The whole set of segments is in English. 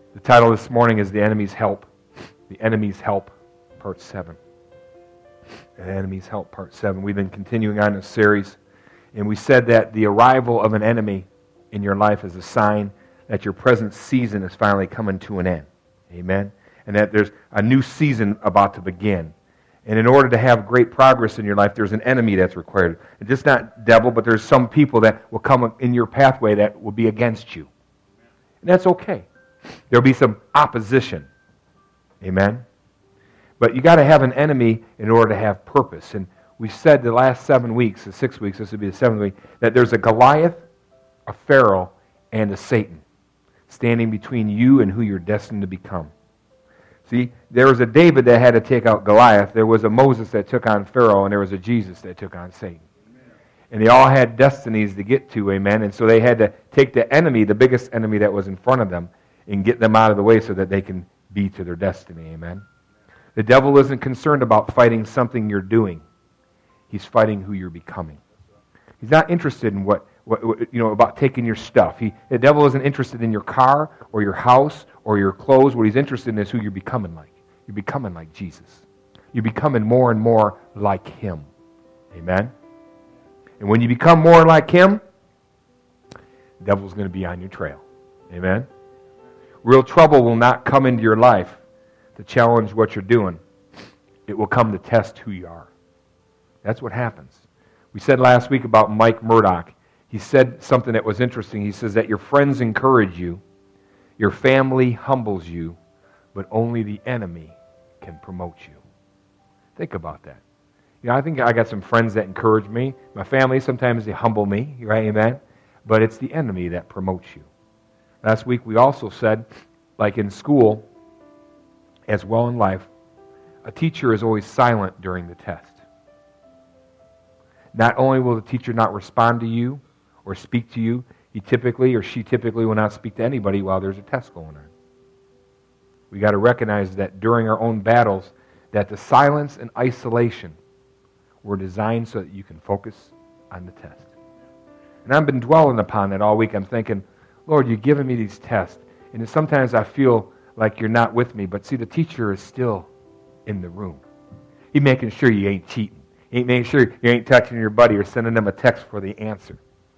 The title this morning is The Enemy's Help. The Enemy's Help, Part 7. The Enemy's Help, Part 7. We've been continuing on this series, and we said that the arrival of an enemy in your life is a sign that your present season is finally coming to an end. Amen? And that there's a new season about to begin. And in order to have great progress in your life, there's an enemy that's required. And just not devil, but there's some people that will come in your pathway that will be against you. And that's okay. There'll be some opposition. Amen? But you got to have an enemy in order to have purpose. And we said the last 7 weeks, the 6 weeks, this would be the 7th week, that there's a Goliath, a Pharaoh, and a Satan standing between you and who you're destined to become. See, there was a David that had to take out Goliath. There was a Moses that took on Pharaoh, and there was a Jesus that took on Satan. Amen. And they all had destinies to get to, amen? And so they had to take the enemy, the biggest enemy that was in front of them, and get them out of the way so that they can be to their destiny, amen? The devil isn't concerned about fighting something you're doing. He's fighting who you're becoming. He's not interested in what about taking your stuff. The devil isn't interested in your car or your house or your clothes. What he's interested in is who you're becoming like. You're becoming like Jesus. You're becoming more and more like Him. Amen? And when you become more like Him, the devil's going to be on your trail. Amen? Real trouble will not come into your life to challenge what you're doing. It will come to test who you are. That's what happens. We said last week about Mike Murdoch. He said something that was interesting. He says that your friends encourage you, your family humbles you, but only the enemy can promote you. Think about that. I think I got some friends that encourage me. My family, sometimes they humble me, right? Amen? But it's the enemy that promotes you. Last week we also said, like in school, as well in life, a teacher is always silent during the test. Not only will the teacher not respond to you or speak to you, she typically will not speak to anybody while there's a test going on. We got to recognize that during our own battles, that the silence and isolation were designed so that you can focus on the test. And I've been dwelling upon that all week. I'm thinking, Lord, you've given me these tests, and sometimes I feel like you're not with me, but see, the teacher is still in the room. He's making sure you ain't cheating. He ain't making sure you ain't touching your buddy or sending them a text for the answer.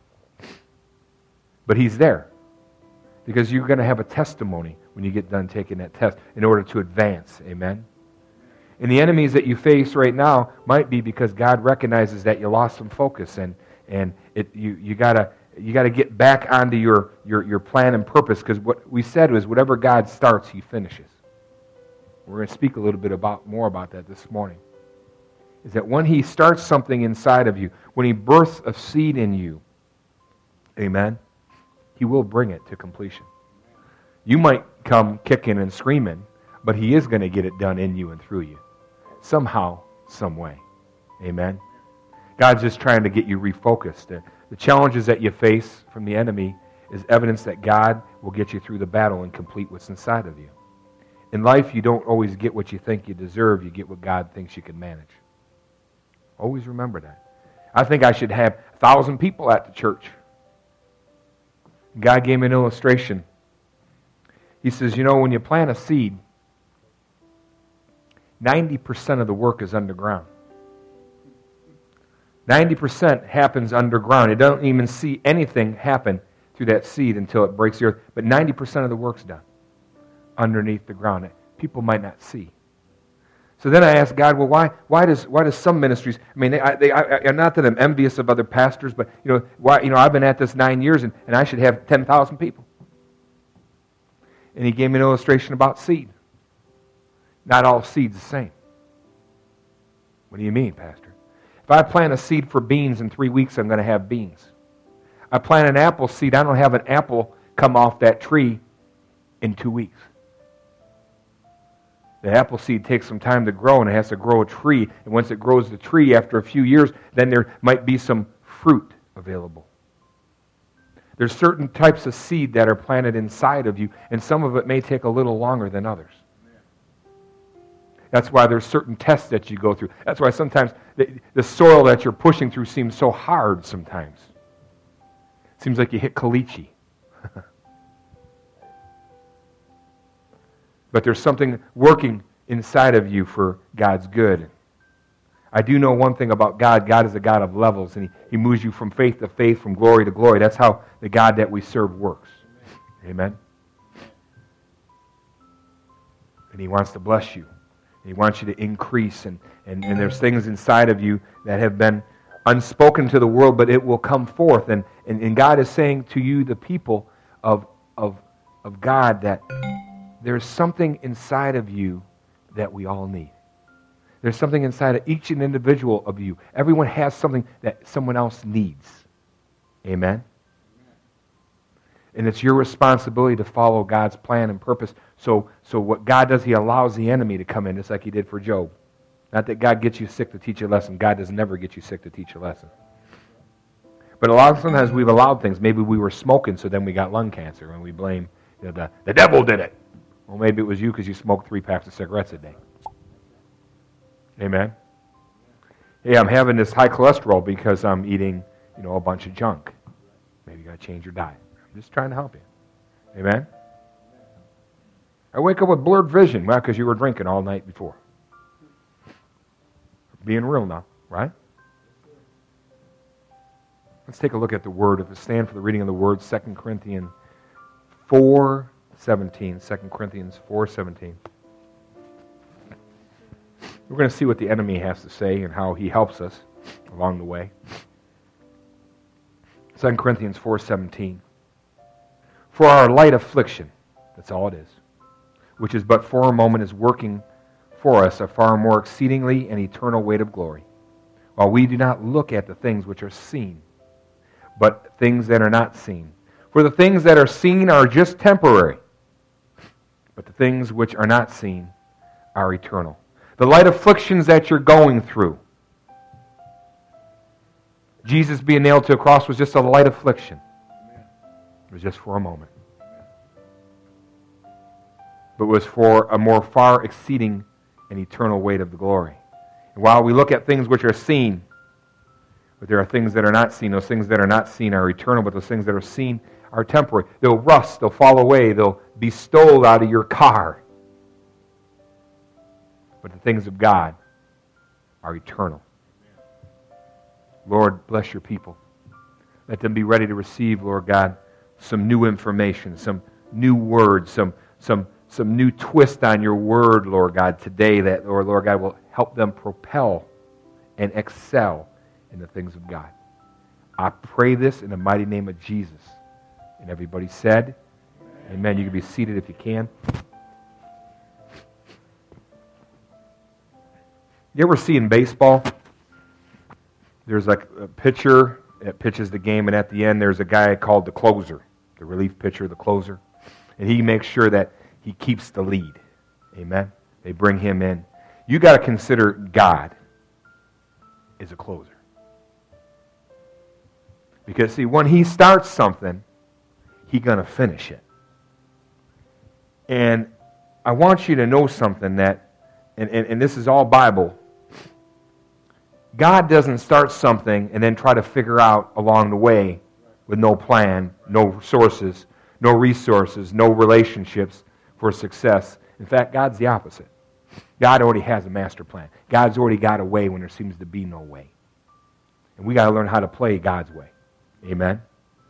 But He's there, because you're going to have a testimony when you get done taking that test in order to advance. Amen? And the enemies that you face right now might be because God recognizes that you lost some focus, and you got to get back onto your plan and purpose, because what we said was whatever God starts, He finishes. We're going to speak a little bit more about that this morning. Is that when He starts something inside of you, when He births a seed in you, amen, He will bring it to completion. You might come kicking and screaming, but He is going to get it done in you and through you. Somehow, some way. Amen? God's just trying to get you refocused. The challenges that you face from the enemy is evidence that God will get you through the battle and complete what's inside of you. In life, you don't always get what you think you deserve. You get what God thinks you can manage. Always remember that. I think I should have 1,000 people at the church. God gave me an illustration. He says, when you plant a seed, 90% of the work is underground. 90% happens underground. You don't even see anything happen through that seed until it breaks the earth. But 90% of the work's done underneath the ground. People might not see. So then I asked God, well, why does some ministries? I mean, not that I'm envious of other pastors, but why? I've been at this 9 years, and I should have 10,000 people. And He gave me an illustration about seed. Not all seeds the same. What do you mean, Pastor? If I plant a seed for beans in 3 weeks, I'm going to have beans. I plant an apple seed, I don't have an apple come off that tree in 2 weeks. The apple seed takes some time to grow, and it has to grow a tree. And once it grows the tree, after a few years, then there might be some fruit available. There's certain types of seed that are planted inside of you, and some of it may take a little longer than others. That's why there's certain tests that you go through. That's why sometimes the soil that you're pushing through seems so hard sometimes. It seems like you hit caliche. But there's something working inside of you for God's good. I do know one thing about God. God is a God of levels, and He moves you from faith to faith, from glory to glory. That's how the God that we serve works. Amen? And He wants to bless you. He wants you to increase, and there's things inside of you that have been unspoken to the world, but it will come forth. And God is saying to you, the people of God, that there's something inside of you that we all need. There's something inside of each and individual of you. Everyone has something that someone else needs. Amen? And it's your responsibility to follow God's plan and purpose. So what God does, He allows the enemy to come in, just like He did for Job. Not that God gets you sick to teach you a lesson. God does never get you sick to teach a lesson. But a lot of sometimes we've allowed things. Maybe we were smoking, so then we got lung cancer, and we blame the devil did it. Well, maybe it was you because you smoked 3 packs of cigarettes a day. Amen? Hey, I'm having this high cholesterol because I'm eating, a bunch of junk. Maybe you got to change your diet. I'm just trying to help you. Amen? I wake up with blurred vision. Well, because you were drinking all night before. Being real now, right? Let's take a look at the Word. If we stand for the reading of the Word, 2 Corinthians 4:17. 2 Corinthians 4:17. We're going to see what the enemy has to say and how he helps us along the way. 2 Corinthians 4:17. For our light affliction, that's all it is, which is but for a moment, is working for us a far more exceedingly and eternal weight of glory, while we do not look at the things which are seen, but things that are not seen. For the things that are seen are just temporary, but the things which are not seen are eternal. The light afflictions that you're going through, Jesus being nailed to a cross was just a light affliction. It was just for a moment. But it was for a more far exceeding and eternal weight of the glory. And while we look at things which are seen, but there are things that are not seen. Those things that are not seen are eternal, but those things that are seen are temporary. They'll rust, they'll fall away, they'll be stole out of your car. But the things of God are eternal. Lord, bless your people. Let them be ready to receive, Lord God, some new information, some new words, some new twist on your word, Lord God, today that, Lord God, will help them propel and excel in the things of God. I pray this in the mighty name of Jesus. And everybody said, Amen. You can be seated if you can. You ever see in baseball, there's like a pitcher that pitches the game, and at the end there's a guy called the closer, the relief pitcher, the closer. And he makes sure that he keeps the lead. Amen? They bring him in. You got to consider God is a closer. Because, see, when he starts something, he's going to finish it. And I want you to know something that, and this is all Bible, God doesn't start something and then try to figure out along the way with no plan, no sources, no resources, no relationships for success. In fact, God's the opposite. God already has a master plan. God's already got a way when there seems to be no way. And we got to learn how to play God's way. Amen?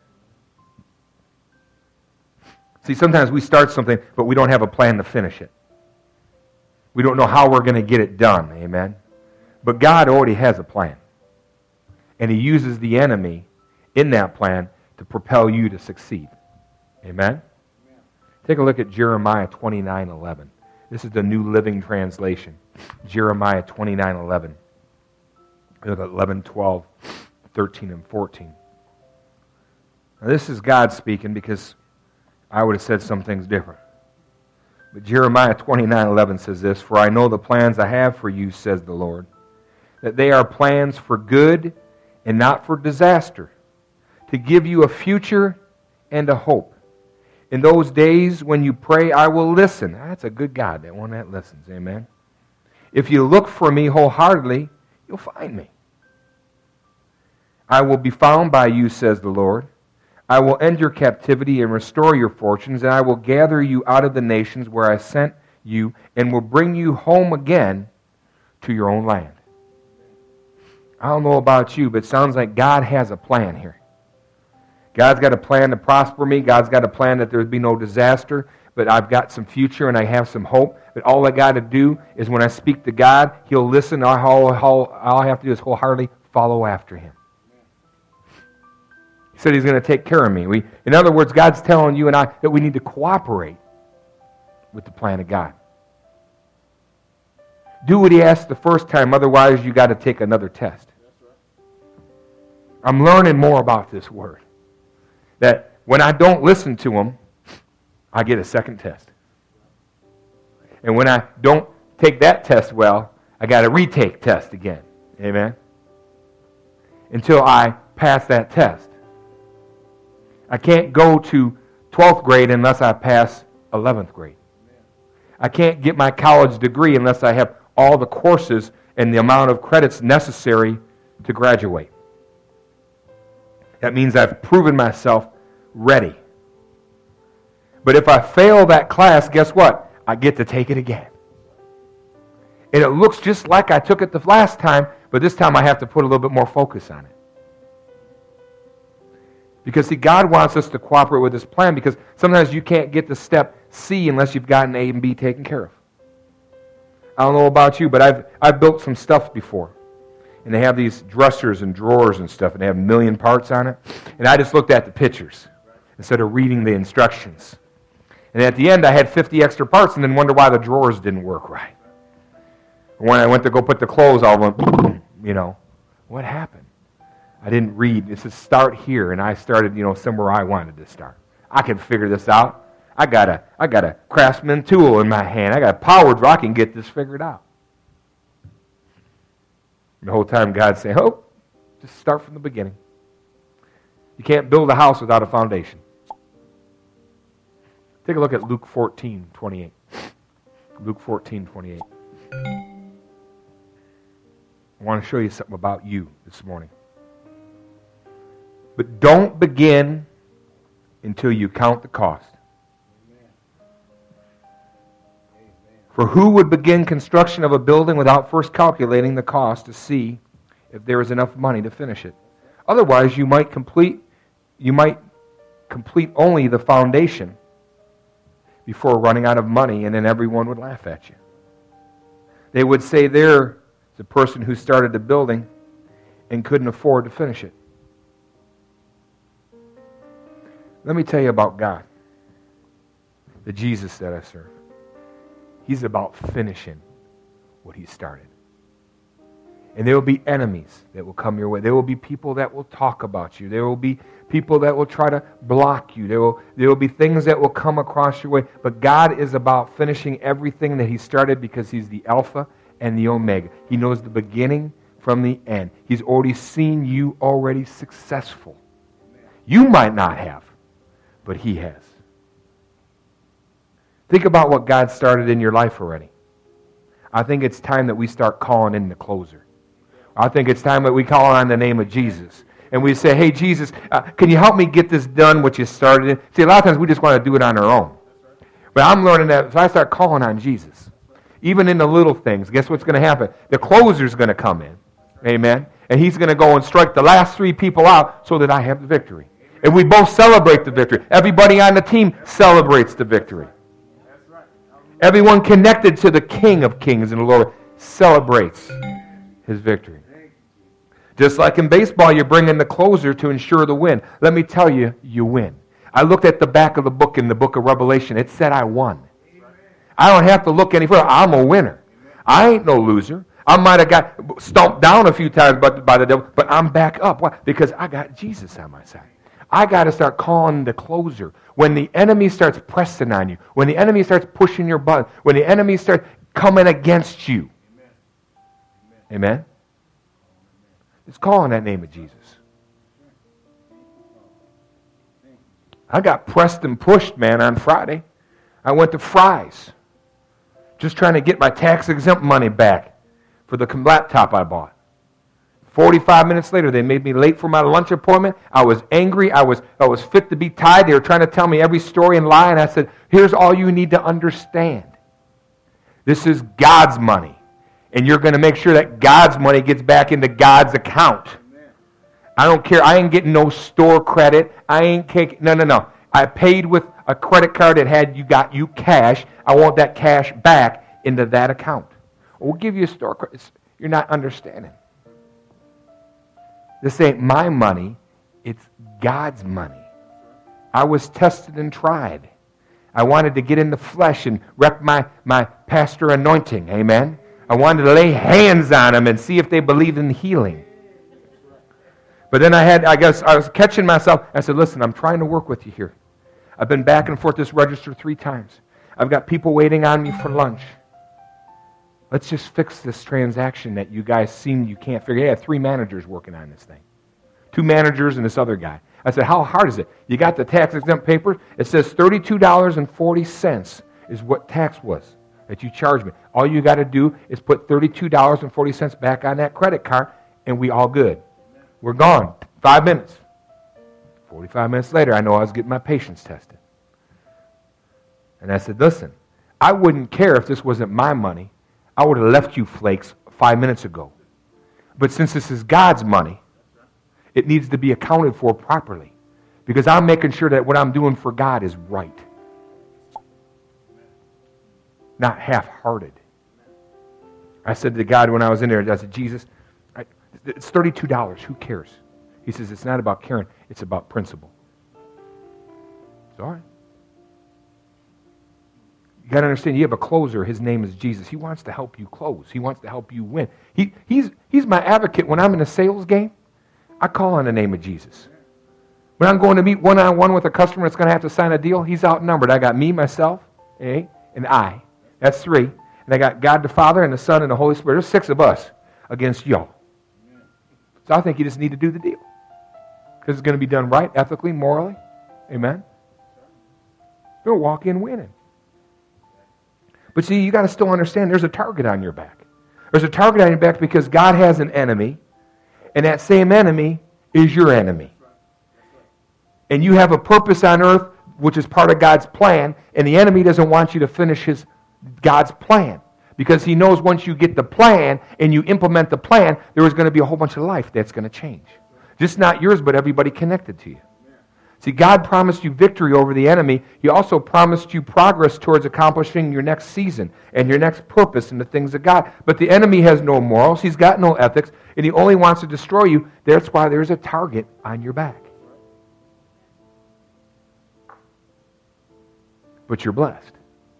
See, sometimes we start something, but we don't have a plan to finish it. We don't know how we're going to get it done. Amen? But God already has a plan. And He uses the enemy in that plan to propel you to succeed. Amen? Take a look at Jeremiah 29:11. This is the New Living Translation. Jeremiah 29:11. Look at 11, 12, 13, and 14. Now this is God speaking, because I would have said some things different. But Jeremiah 29:11 says this, For I know the plans I have for you, says the Lord, that they are plans for good and not for disaster, to give you a future and a hope. In those days when you pray, I will listen. That's a good God, that one that listens. Amen. If you look for me wholeheartedly, you'll find me. I will be found by you, says the Lord. I will end your captivity and restore your fortunes, and I will gather you out of the nations where I sent you and will bring you home again to your own land. I don't know about you, but it sounds like God has a plan here. God's got a plan to prosper me. God's got a plan that there would be no disaster, but I've got some future and I have some hope. But all I got to do is when I speak to God, He'll listen. All I have to do is wholeheartedly follow after Him. He said He's going to take care of me. In other words, God's telling you and I that we need to cooperate with the plan of God. Do what He asked the first time, otherwise you got to take another test. I'm learning more about this Word. That when I don't listen to Him, I get a second test. And when I don't take that test well, I got to retake test again. Amen? Until I pass that test. I can't go to 12th grade unless I pass 11th grade. I can't get my college degree unless I have all the courses and the amount of credits necessary to graduate. That means I've proven myself ready. But if I fail that class, guess what? I get to take it again. And it looks just like I took it the last time, but this time I have to put a little bit more focus on it. Because, see, God wants us to cooperate with His plan because sometimes you can't get to step C unless you've gotten A and B taken care of. I don't know about you, but I've built some stuff before. And they have these dressers and drawers and stuff, and they have a million parts on it. And I just looked at the pictures instead of reading the instructions. And at the end, I had 50 extra parts and then wondered why the drawers didn't work right. When I went to go put the clothes, I went, what happened? I didn't read. It says start here, and I started, somewhere I wanted to start. I can figure this out. I got a Craftsman tool in my hand. I got a power draw. I can get this figured out. The whole time God's saying, just start from the beginning. You can't build a house without a foundation. Take a look at Luke 14:28. Luke 14:28. I want to show you something about you this morning. But don't begin until you count the cost. For who would begin construction of a building without first calculating the cost to see if there is enough money to finish it? Otherwise, you might complete only the foundation before running out of money, and then everyone would laugh at you. They would say there's a person who started the building and couldn't afford to finish it. Let me tell you about God, the Jesus that I serve. He's about finishing what He started. And there will be enemies that will come your way. There will be people that will talk about you. There will be people that will try to block you. There will be things that will come across your way. But God is about finishing everything that He started because He's the Alpha and the Omega. He knows the beginning from the end. He's already seen you already successful. You might not have, but He has. Think about what God started in your life already. I think it's time that we start calling in the closer. I think it's time that we call on the name of Jesus. And we say, hey, Jesus, can you help me get this done, what you started in? See, a lot of times we just want to do it on our own. But I'm learning that if I start calling on Jesus, even in the little things, guess what's going to happen? The closer's going to come in. Amen? And he's going to go and strike the last 3 people out so that I have the victory. And we both celebrate the victory. Everybody on the team celebrates the victory. Everyone connected to the King of Kings and the Lord celebrates His victory. Just like in baseball, you're bringing the closer to ensure the win. Let me tell you, you win. I looked at the back of the book in the book of Revelation. It said I won. I don't have to look any further. I'm a winner. I ain't no loser. I might have got stomped down a few times by the devil, but I'm back up. Why? Because I got Jesus on my side. I got to start calling the closer. When the enemy starts pressing on you, when the enemy starts pushing your button, when the enemy starts coming against you. Amen? It's calling that name of Jesus. I got pressed and pushed, man, on Friday. I went to Fry's, just trying to get my tax-exempt money back for the laptop I bought. 45 minutes later, they made me late for my lunch appointment. I was angry. I was fit to be tied. They were trying to tell me every story and lie, and I said, here's all you need to understand. This is God's money. And you're going to make sure that God's money gets back into God's account. I don't care. I ain't getting no store credit. I ain't taking... No. I paid with a credit card that had you cash. I want that cash back into that account. We'll give you a store credit. You're not understanding. This ain't my money. It's God's money. I was tested and tried. I wanted to get in the flesh and wreck my pastor anointing. Amen? I wanted to lay hands on them and see if they believed in healing. But then I was catching myself. I said, listen, I'm trying to work with you here. I've been back and forth this register 3 times. I've got people waiting on me for lunch. Let's just fix this transaction that you guys seem you can't figure. I have 3 managers working on this thing. 2 managers and this other guy. I said, how hard is it? You got the tax-exempt paper? It says $32.40 is what tax was that you charged me. All you got to do is put $32.40 back on that credit card, and we all good. We're gone. 5 minutes. 45 minutes later, I know I was getting my patience tested. And I said, listen, I wouldn't care if this wasn't my money. I would have left you flakes 5 minutes ago. But since this is God's money, it needs to be accounted for properly. Because I'm making sure that what I'm doing for God is right. Not half-hearted. I said to God when I was in there, I said, Jesus, it's $32. Who cares? He says, it's not about caring. It's about principle. It's all right. You got to understand, you have a closer. His name is Jesus. He wants to help you close. He wants to help you win. He's my advocate. When I'm in a sales game, I call on the name of Jesus. When I'm going to meet one-on-one with a customer that's going to have to sign a deal, he's outnumbered. I got me, myself, and I. That's 3. And I got God the Father and the Son and the Holy Spirit. There's 6 of us against y'all. So I think you just need to do the deal. Because it's going to be done right, ethically, morally. Amen? You'll walk in winning. But see, you got to still understand there's a target on your back. There's a target on your back because God has an enemy, and that same enemy is your enemy. And you have a purpose on earth, which is part of God's plan, and the enemy doesn't want you to finish God's plan. Because he knows once you get the plan and you implement the plan, there is going to be a whole bunch of life that's going to change. Just not yours, but everybody connected to you. See, God promised you victory over the enemy. He also promised you progress towards accomplishing your next season and your next purpose in the things of God. But the enemy has no morals. He's got no ethics, and he only wants to destroy you. That's why there's a target on your back. But you're blessed.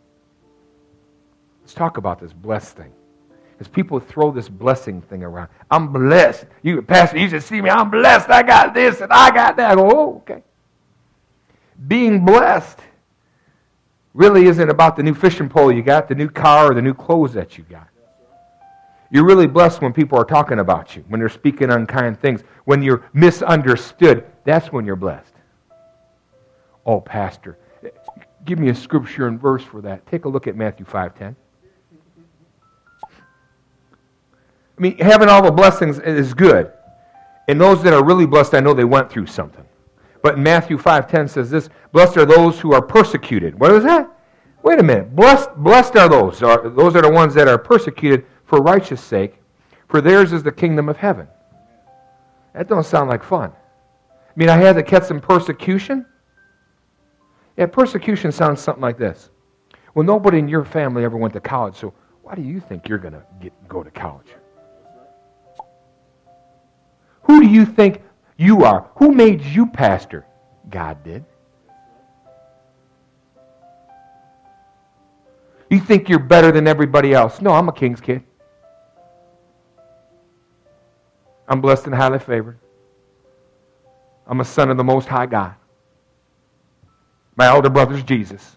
Let's talk about this blessed thing. Because people throw this blessing thing around. I'm blessed. You, Pastor, you should see me. I'm blessed. I got this and I got that. I go, oh, okay. Being blessed really isn't about the new fishing pole you got, the new car, or the new clothes that you got. You're really blessed when people are talking about you, when they're speaking unkind things, when you're misunderstood. That's when you're blessed. Oh, Pastor, give me a scripture and verse for that. Take a look at Matthew 5:10. I mean, having all the blessings is good. And those that are really blessed, I know they went through something. But in Matthew 5:10 says this, blessed are those who are persecuted. What is that? Wait a minute. Blessed are those. Those are the ones that are persecuted for righteous sake, for theirs is the kingdom of heaven. That don't sound like fun. I mean, I had to catch some persecution. Yeah, persecution sounds something like this. Well, nobody in your family ever went to college, so why do you think you're going to go to college? Who do you think you are? Who made you pastor? God did. You think you're better than everybody else? No, I'm a king's kid. I'm blessed and highly favored. I'm a son of the Most High God. My elder brother's Jesus.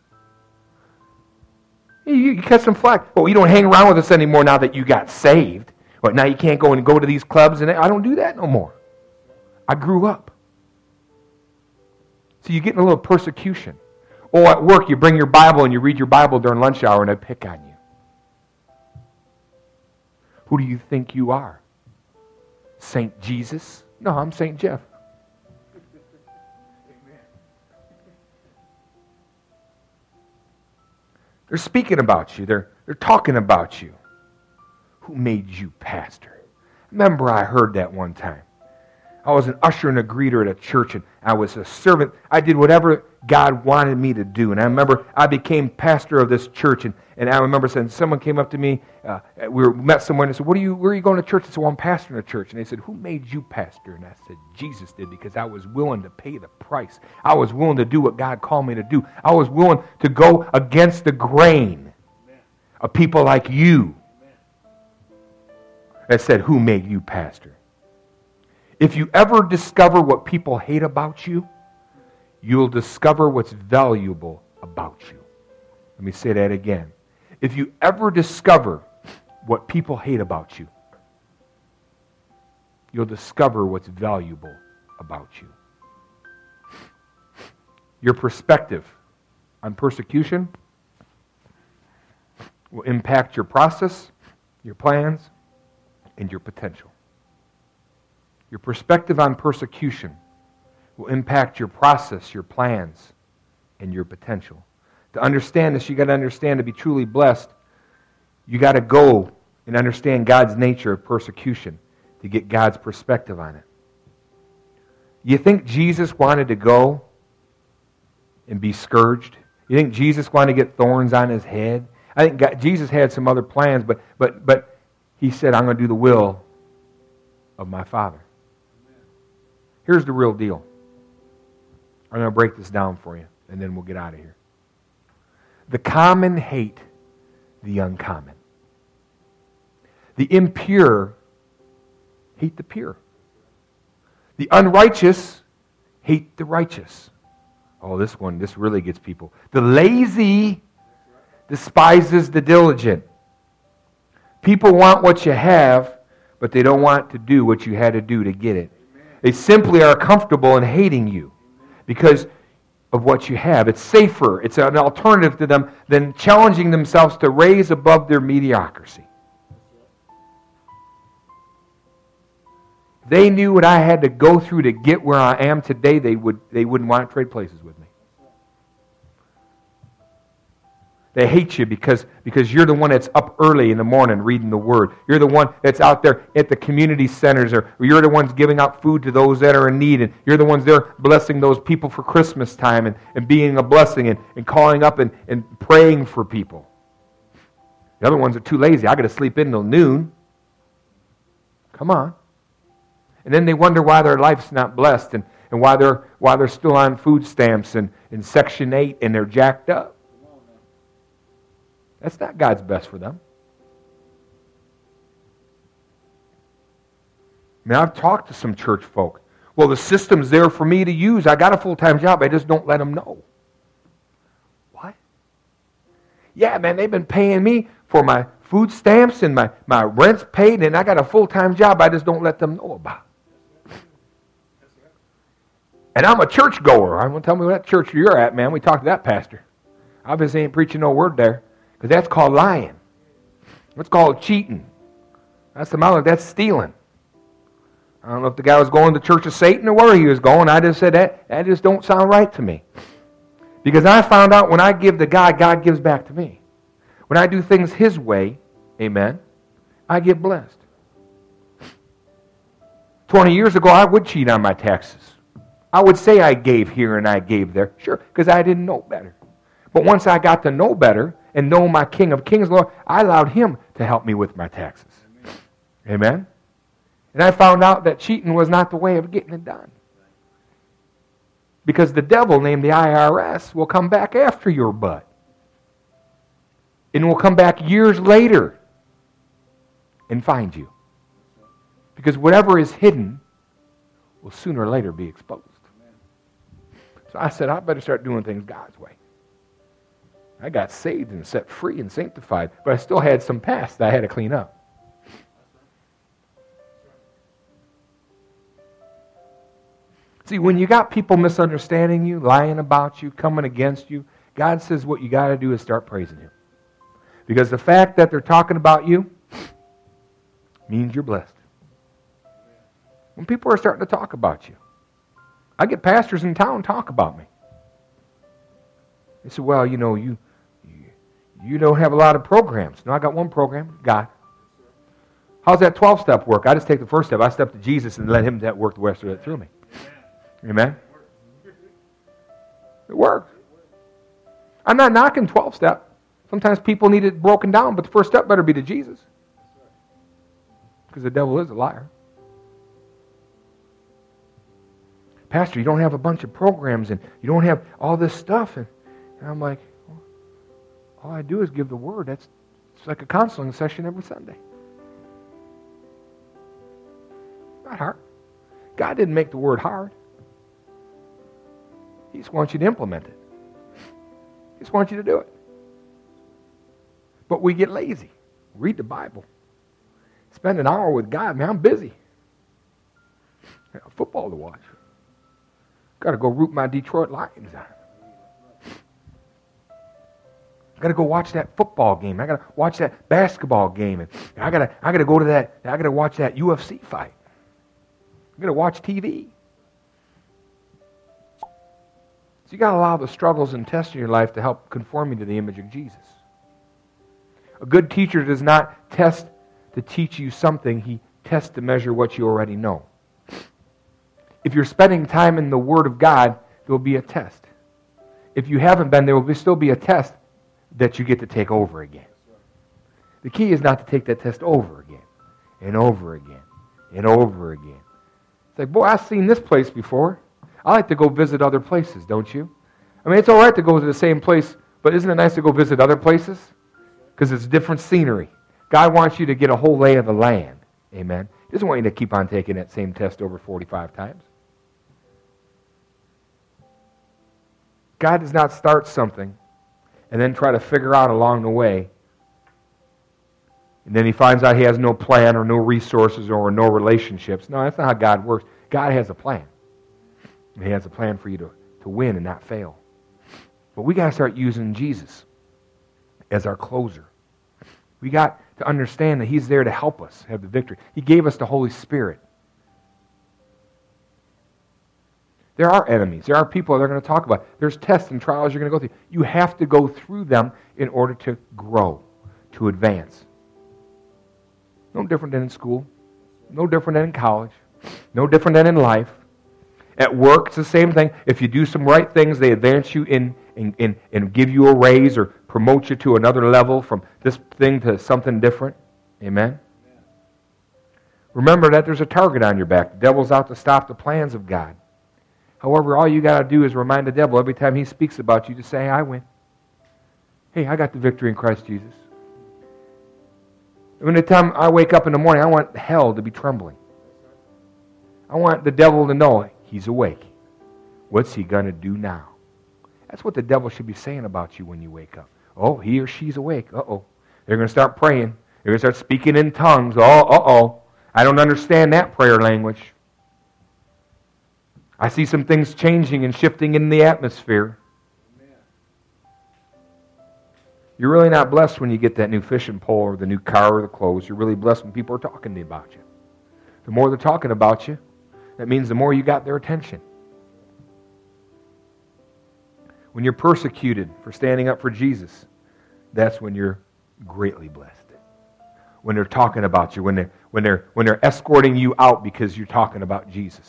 You catch some flack. Oh, you don't hang around with us anymore now that you got saved. But now you can't go to these clubs, and I don't do that no more. I grew up. So you're getting a little persecution. Or at work, you bring your Bible and you read your Bible during lunch hour and they pick on you. Who do you think you are? Saint Jesus? No, I'm Saint Jeff. They're speaking about you. They're talking about you. Who made you pastor? Remember, I heard that one time. I was an usher and a greeter at a church, and I was a servant. I did whatever God wanted me to do. And I remember I became pastor of this church, and I remember saying, someone came up to me, we met somewhere, and I said, where are you going to church? I said, well, I'm pastoring a church. And they said, who made you pastor? And I said, Jesus did, because I was willing to pay the price. I was willing to do what God called me to do. I was willing to go against the grain of people like you. I said, who made you pastor? If you ever discover what people hate about you, you'll discover what's valuable about you. Let me say that again. If you ever discover what people hate about you, you'll discover what's valuable about you. Your perspective on persecution will impact your process, your plans, and your potential. Your perspective on persecution will impact your process, your plans, and your potential. To understand this, you got to understand, to be truly blessed, you got to go and understand God's nature of persecution to get God's perspective on it. You think Jesus wanted to go and be scourged? You think Jesus wanted to get thorns on his head? I think Jesus had some other plans, but he said, I'm going to do the will of my Father. Here's the real deal. I'm going to break this down for you, and then we'll get out of here. The common hate the uncommon. The impure hate the pure. The unrighteous hate the righteous. Oh, this really gets people. The lazy despises the diligent. People want what you have, but they don't want to do what you had to do to get it. They simply are comfortable in hating you because of what you have. It's safer. It's an alternative to them than challenging themselves to raise above their mediocrity. If they knew what I had to go through to get where I am today, they wouldn't want to trade places with me. They hate you because you're the one that's up early in the morning reading the Word. You're the one that's out there at the community centers, or you're the ones giving out food to those that are in need, and you're the ones there blessing those people for Christmas time and being a blessing and calling up and praying for people. The other ones are too lazy. I got to sleep in till noon. Come on. And then they wonder why their life's not blessed and why they're still on food stamps and in Section 8 and they're jacked up. That's not God's best for them. I mean, I've talked to some church folk. Well, the system's there for me to use. I got a full-time job. I just don't let them know. What? Yeah, man, they've been paying me for my food stamps and my rent's paid, and I got a full-time job I just don't let them know about. And I'm a church goer. I'm going to tell me what church you're at, man. We talked to that pastor. Obviously ain't preaching no word there. Because that's called lying. That's called cheating. That's stealing. I don't know if the guy was going to the Church of Satan or where he was going. I just said that just don't sound right to me. Because I found out when I give to God, God gives back to me. When I do things His way, amen, I get blessed. 20 years ago, I would cheat on my taxes. I would say I gave here and I gave there. Sure, because I didn't know better. But once I got to know better and know my King of Kings, Lord, I allowed Him to help me with my taxes. Amen? And I found out that cheating was not the way of getting it done. Because the devil, named the IRS, will come back after your butt. And will come back years later and find you. Because whatever is hidden will sooner or later be exposed. So I said, I better start doing things God's way. I got saved and set free and sanctified, but I still had some past that I had to clean up. See, when you got people misunderstanding you, lying about you, coming against you, God says what you got to do is start praising Him. Because the fact that they're talking about you means you're blessed. When people are starting to talk about you, I get pastors in town talk about me. They say, well, you You don't have a lot of programs. No, I got one program, God. How's that 12-step work? I just take the first step. I step to Jesus and let Him work the rest of it through me. Amen? It works. I'm not knocking 12-step. Sometimes people need it broken down, but the first step better be to Jesus. Because the devil is a liar. Pastor, you don't have a bunch of programs and you don't have all this stuff. And I'm like, well, all I do is give the word. It's like a counseling session every Sunday. Not hard. God didn't make the word hard. He just wants you to implement it. He just wants you to do it. But we get lazy. Read the Bible. Spend an hour with God. Man, I'm busy. I got football to watch. Got to go root my Detroit Lions on. I got to go watch that football game. I got to watch that basketball game. And I got to go to that. I got to watch that UFC fight. I got to watch TV. So you got to allow the struggles and tests in your life to help conform you to the image of Jesus. A good teacher does not test to teach you something. He tests to measure what you already know. If you're spending time in the Word of God, there will be a test. If you haven't been, there will still be a test that you get to take over again. The key is not to take that test over again, and over again, and over again. It's like, boy, I've seen this place before. I like to go visit other places, don't you? I mean, it's all right to go to the same place, but isn't it nice to go visit other places? Because it's different scenery. God wants you to get a whole lay of the land. Amen. He doesn't want you to keep on taking that same test over 45 times. God does not start something and then try to figure out along the way. And then He finds out He has no plan or no resources or no relationships. No, that's not how God works. God has a plan. And He has a plan for you to win and not fail. But we got to start using Jesus as our closer. We got to understand that He's there to help us have the victory. He gave us the Holy Spirit. There are enemies. There are people they're going to talk about. There's tests and trials you're going to go through. You have to go through them in order to grow, to advance. No different than in school. No different than in college. No different than in life. At work, it's the same thing. If you do some right things, they advance you and give you a raise or promote you to another level from this thing to something different. Amen? Remember that there's a target on your back. The devil's out to stop the plans of God. However, all you got to do is remind the devil every time he speaks about you to say, I win. Hey, I got the victory in Christ Jesus. When the time I wake up in the morning, I want hell to be trembling. I want the devil to know he's awake. What's he going to do now? That's what the devil should be saying about you when you wake up. Oh, he or she's awake. Uh-oh. They're going to start praying. They're going to start speaking in tongues. Oh, uh-oh. I don't understand that prayer language. I see some things changing and shifting in the atmosphere. You're really not blessed when you get that new fishing pole or the new car or the clothes. You're really blessed when people are talking about you. The more they're talking about you, that means the more you got their attention. When you're persecuted for standing up for Jesus, that's when you're greatly blessed. When they're talking about you, when they're escorting you out because you're talking about Jesus.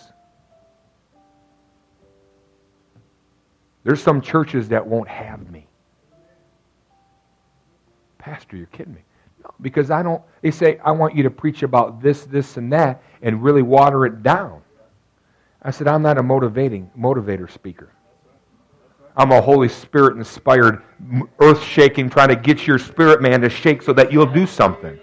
There's some churches that won't have me. Pastor, you're kidding me. No, because they say, I want you to preach about this, this, and that, and really water it down. I said, I'm not a motivator speaker. I'm a Holy Spirit-inspired, earth-shaking, trying to get your spirit man to shake so that you'll do something.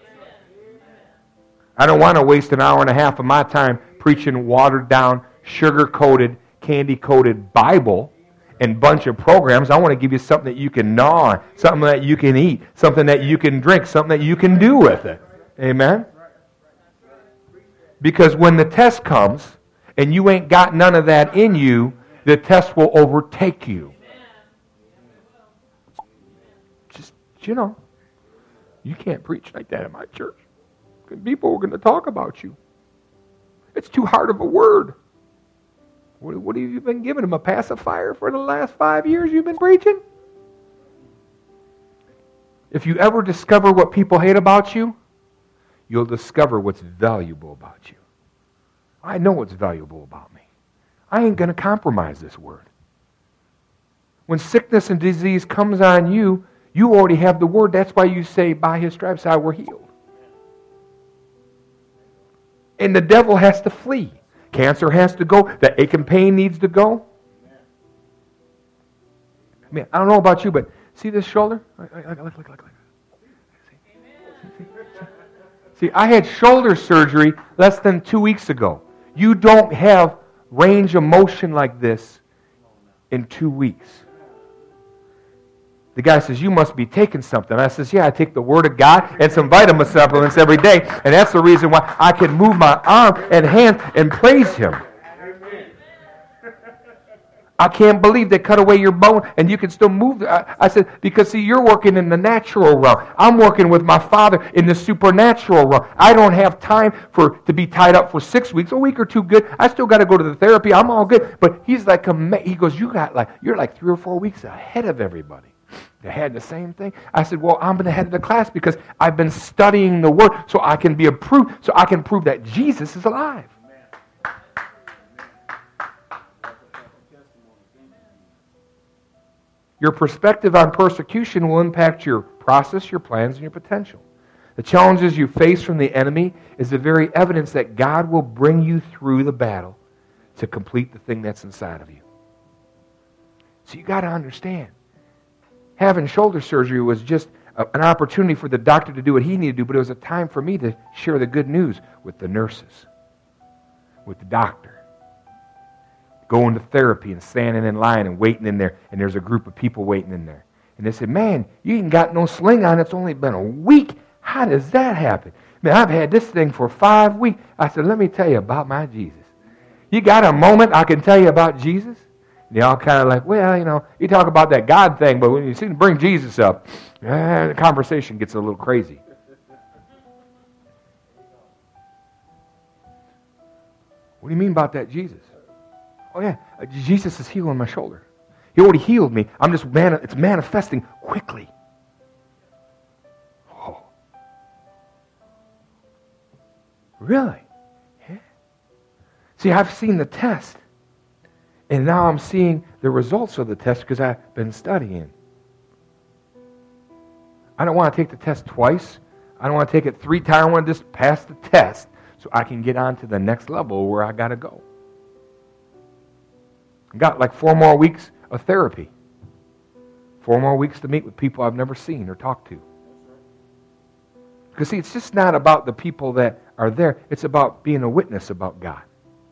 I don't want to waste an hour and a half of my time preaching watered-down, sugar-coated, candy-coated Bible and bunch of programs. I want to give you something that you can gnaw on, something that you can eat, something that you can drink, something that you can do with it. Amen? Because when the test comes and you ain't got none of that in you, the test will overtake you. Just, you can't preach like that in my church. People are going to talk about you. It's too hard of a word. What have you been giving them? A pacifier for the last 5 years you've been preaching? If you ever discover what people hate about you, you'll discover what's valuable about you. I know what's valuable about me. I ain't going to compromise this word. When sickness and disease comes on you, you already have the word. That's why you say, by his stripes I were healed. And the devil has to flee. Cancer has to go. The ache and pain needs to go. I mean, I don't know about you, but see this shoulder? Look. See, I had shoulder surgery less than 2 weeks ago. You don't have range of motion like this in 2 weeks. The guy says, you must be taking something. I says, yeah, I take the Word of God and some vitamin supplements every day. And that's the reason why I can move my arm and hand and praise Him. I can't believe they cut away your bone and you can still move. I said, because see, you're working in the natural realm. I'm working with my Father in the supernatural realm. I don't have time to be tied up for 6 weeks, a week or two good. I still got to go to the therapy. I'm all good. But he's like, he goes, you're like 3 or 4 weeks ahead of everybody. They had the same thing. I said, well, I'm the head of the class because I've been studying the Word so I can be approved, so I can prove that Jesus is alive. Your perspective on persecution will impact your process, your plans, and your potential. The challenges you face from the enemy is the very evidence that God will bring you through the battle to complete the thing that's inside of you. So you got to understand, having shoulder surgery was just an opportunity for the doctor to do what he needed to do, but it was a time for me to share the good news with the nurses, with the doctor. Going to therapy and standing in line and waiting in there, and there's a group of people waiting in there. And they said, man, you ain't got no sling on. It's only been a week. How does that happen? Man, I've had this thing for 5 weeks. I said, let me tell you about my Jesus. You got a moment I can tell you about Jesus? And they all kind of like, well, you talk about that God thing, but when you see bring Jesus up, the conversation gets a little crazy. What do you mean about that Jesus? Oh yeah, Jesus is healing my shoulder. He already healed me. It's manifesting quickly. Oh. Really? Yeah. See, I've seen the test. And now I'm seeing the results of the test because I've been studying. I don't want to take the test twice. I don't want to take it 3 times. I want to just pass the test so I can get on to the next level where I got to go. Got like 4 more weeks of therapy. 4 more weeks to meet with people I've never seen or talked to. Because see, it's just not about the people that are there. It's about being a witness about God.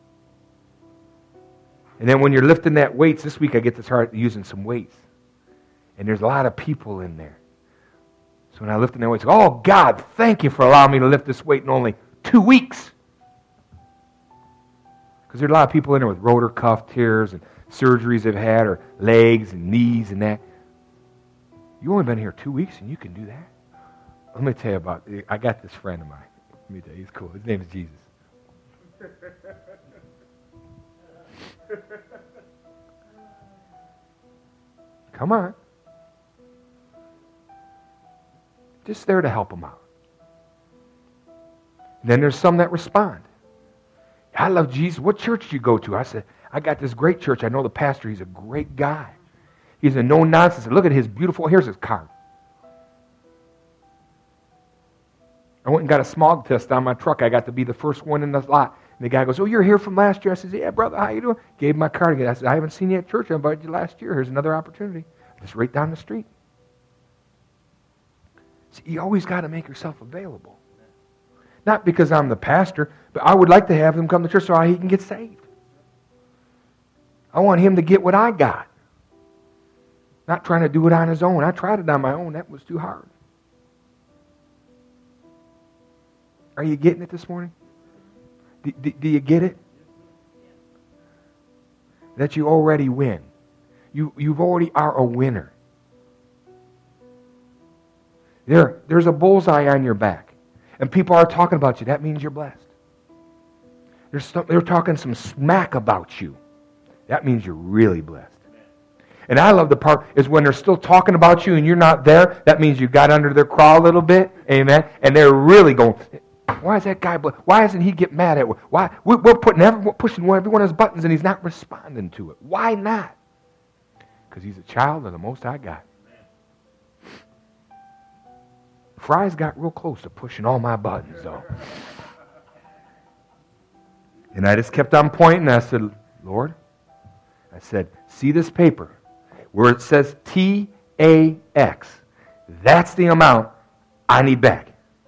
And then when you're lifting that weights, this week I get to start using some weights. And there's a lot of people in there. So when I lift that weights, oh God, thank you for allowing me to lift this weight in only 2 weeks. Because there's a lot of people in there with rotor cuff tears and surgeries they've had, or legs and knees and that. You've only been here 2 weeks and you can do that? Let me tell you I got this friend of mine. Let me tell you, he's cool. His name is Jesus. Come on. Just there to help him out. And then there's some that respond. I love Jesus. What church do you go to? I said, I got this great church. I know the pastor. He's a great guy. He's a no-nonsense. Look at his beautiful, here's his card. I went and got a smog test on my truck. I got to be the first one in the lot. And the guy goes, oh, you're here from last year? I said, yeah, brother, how you doing? Gave him my card again. I said, I haven't seen you at church. I invited you last year. Here's another opportunity. Just right down the street. See, you always got to make yourself available. Not because I'm the pastor, but I would like to have him come to church so he can get saved. I want him to get what I got. Not trying to do it on his own. I tried it on my own. That was too hard. Are you getting it this morning? Do you get it? That you already win. You already are a winner. There's a bullseye on your back. And people are talking about you. That means you're blessed. They're talking some smack about you. That means you're really blessed. And I love the part is when they're still talking about you and you're not there, that means you got under their craw a little bit. Amen. And they're really going, why is that guy, why doesn't he get mad at us? Why? We're pushing every one of his buttons and he's not responding to it. Why not? Because he's a child of the Most High God. Fry's got real close to pushing all my buttons, though. And I just kept on pointing. I said, Lord, I said, see this paper where it says TAX. That's the amount I need back.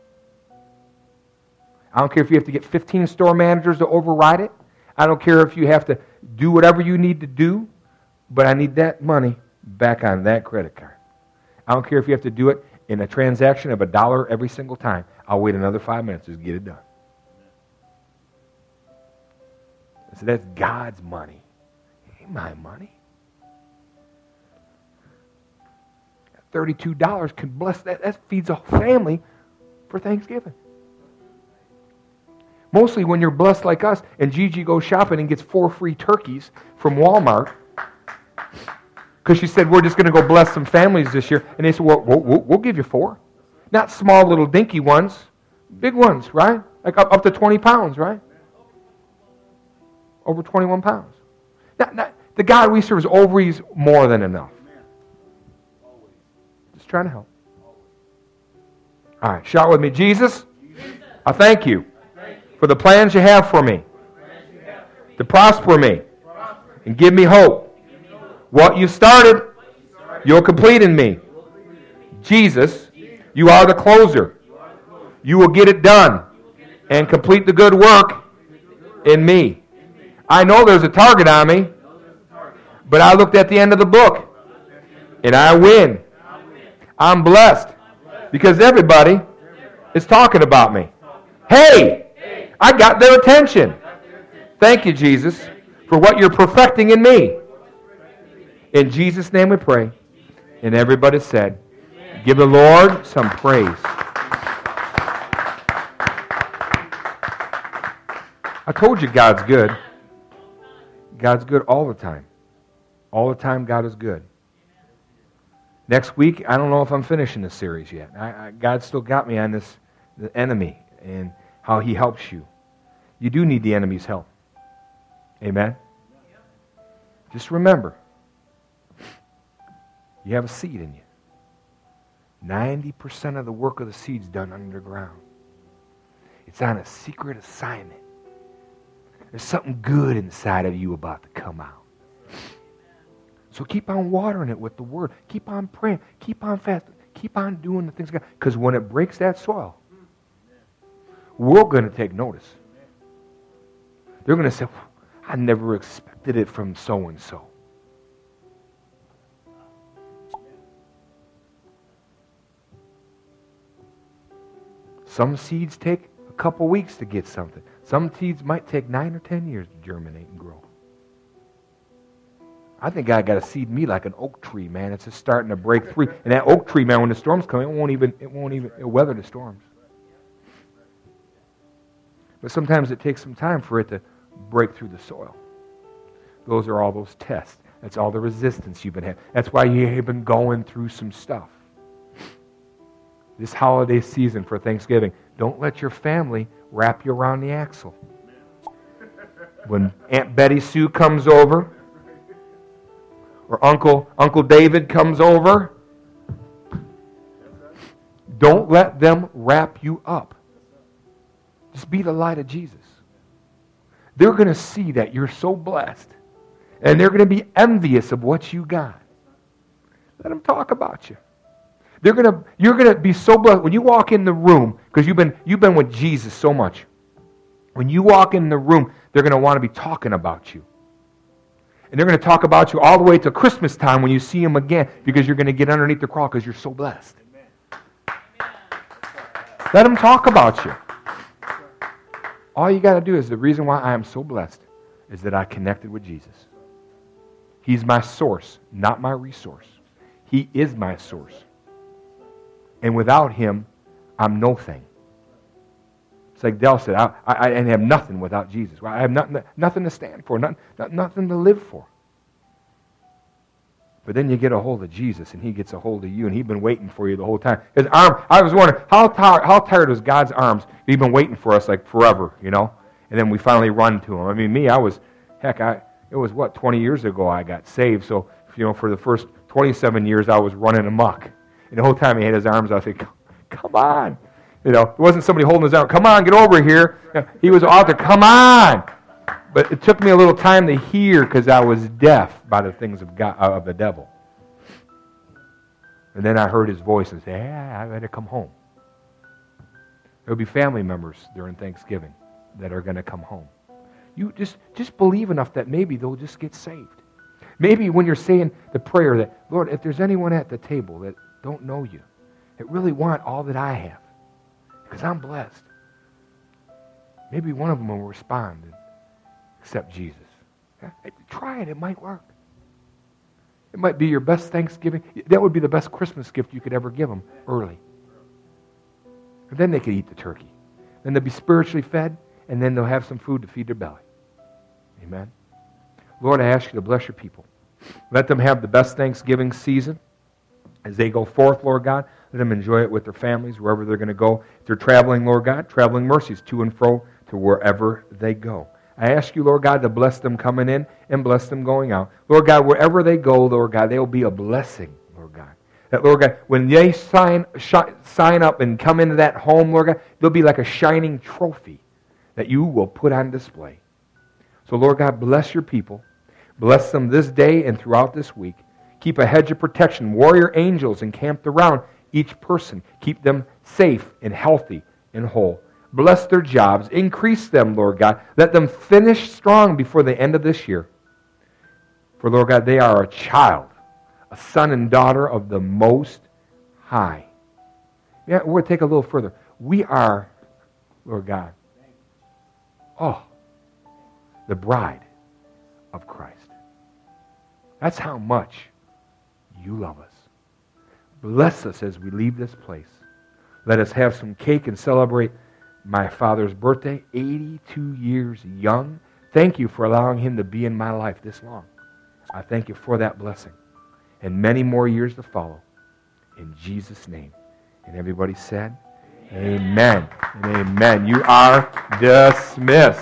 I don't care if you have to get 15 store managers to override it. I don't care if you have to do whatever you need to do, but I need that money back on that credit card. I don't care if you have to do it in a transaction of $1 every single time. I'll wait another 5 minutes to get it done. I said, that's God's money. It ain't my money. $32 can bless that. That feeds a family for Thanksgiving. Mostly when you're blessed like us and Gigi goes shopping and gets 4 free turkeys from Walmart because she said, we're just going to go bless some families this year. And they said, well, we'll give you 4. Not small little dinky ones, big ones, right? Like up to 20 pounds, right? Over 21 pounds. The God we serve is always more than enough. Just trying to help. All right, shout with me. Jesus, I thank you for the plans you have for me, to prosper me and give me hope. What you started, you'll complete in me. Jesus, you are the closer. You will get it done and complete the good work in me. I know there's a target on me, but I looked at the end of the book and I win. I'm blessed because everybody is talking about me. Hey! I got their attention. Thank you, Jesus, for what you're perfecting in me. In Jesus' name we pray. And everybody said, give the Lord some praise. I told you God's good. God's good all the time. All the time God is good. Next week, I don't know if I'm finishing this series yet. God still got me on this, the enemy, and how he helps you. You do need the enemy's help. Amen? Just remember, you have a seed in you. 90% of the work of the seed's done underground. It's on a secret assignment. There's something good inside of you about to come out. So keep on watering it with the Word. Keep on praying. Keep on fasting. Keep on doing the things God. Because when it breaks that soil, we're going to take notice. They're going to say, I never expected it from so-and-so. Some seeds take a couple weeks to get something. Some seeds might take 9 or 10 years to germinate and grow. I think God got to seed me like an oak tree, man. It's just starting to break free. And that oak tree, man, when the storms come, it'll weather the storms. But sometimes it takes some time for it to break through the soil. Those are all those tests. That's all the resistance you've been having. That's why you've been going through some stuff. This holiday season for Thanksgiving, don't let your family wrap you around the axle. When Aunt Betty Sue comes over, or Uncle David comes over, don't let them wrap you up. Just be the light of Jesus. They're going to see that you're so blessed. And they're going to be envious of what you got. Let them talk about you. You're going to be so blessed. When you walk in the room, because you've been with Jesus so much. When you walk in the room, they're going to want to be talking about you. And they're going to talk about you all the way to Christmas time when you see them again, because you're going to get underneath the cross because you're so blessed. Let them talk about you. All you got to do is, the reason why I am so blessed is that I connected with Jesus. He's my source, not my resource. He is my source. And without Him, I'm nothing. It's like Dell said, I have nothing without Jesus. I have nothing to stand for, nothing to live for. But then you get a hold of Jesus, and He gets a hold of you, and He's been waiting for you the whole time. His arm, I was wondering, how tired was God's arms? He's been waiting for us like forever, you know? And then we finally run to Him. I mean, me, it was, 20 years ago I got saved. So, for the first 27 years I was running amok. And the whole time He had His arms out, I said, come on. It wasn't somebody holding His arm, come on, get over here. He was out there, come on. But it took me a little time to hear because I was deaf by the things of God, of the devil. And then I heard His voice and say, I better come home. There'll be family members during Thanksgiving that are going to come home. You just believe enough that maybe they'll just get saved. Maybe when you're saying the prayer that, Lord, if there's anyone at the table that don't know You, that really want all that I have, because I'm blessed, maybe one of them will respond and accept Jesus. Try it. It might work. It might be your best Thanksgiving. That would be the best Christmas gift you could ever give them early. And then they could eat the turkey. Then they'll be spiritually fed, and then they'll have some food to feed their belly. Amen. Lord, I ask You to bless Your people. Let them have the best Thanksgiving season as they go forth, Lord God. Let them enjoy it with their families, wherever they're going to go. If they're traveling, Lord God, traveling mercies to and fro to wherever they go. I ask You, Lord God, to bless them coming in and bless them going out. Lord God, wherever they go, Lord God, they will be a blessing, Lord God. That, Lord God, when they sign up and come into that home, Lord God, they'll be like a shining trophy that You will put on display. So, Lord God, bless Your people. Bless them this day and throughout this week. Keep a hedge of protection, warrior angels encamped around each person. Keep them safe and healthy and whole. Bless their jobs. Increase them, Lord God. Let them finish strong before the end of this year. For, Lord God, they are a child, a son and daughter of the Most High. Yeah, we're going to take a little further. We are, Lord God, the bride of Christ. That's how much You love us. Bless us as we leave this place. Let us have some cake and celebrate my father's birthday, 82 years young. Thank You for allowing him to be in my life this long. I thank You for that blessing. And many more years to follow. In Jesus' name. And everybody said, Amen. And amen. You are dismissed.